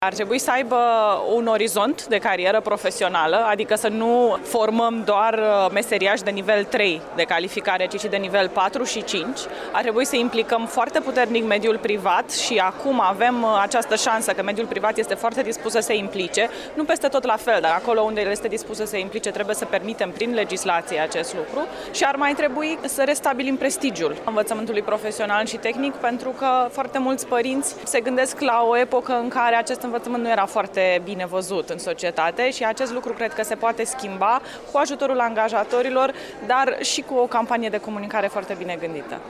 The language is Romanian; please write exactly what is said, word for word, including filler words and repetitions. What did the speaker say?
Ar trebui să aibă un orizont de carieră profesională, adică să nu formăm doar meseriași de nivel trei de calificare, ci și de nivel patru și cinci. Ar trebui să implicăm foarte puternic mediul privat și acum avem această șansă că mediul privat este foarte dispus să se implice, nu peste tot la fel, dar acolo unde el este dispus să se implice trebuie să permitem prin legislație acest lucru și ar mai trebui să restabilim prestigiul învățământului profesional și tehnic, pentru că foarte mulți părinți se gândesc la o epocă în care acest învățământ nu era foarte bine văzut în societate și acest lucru cred că se poate schimba cu ajutorul angajatorilor, dar și cu o campanie de comunicare foarte bine gândită.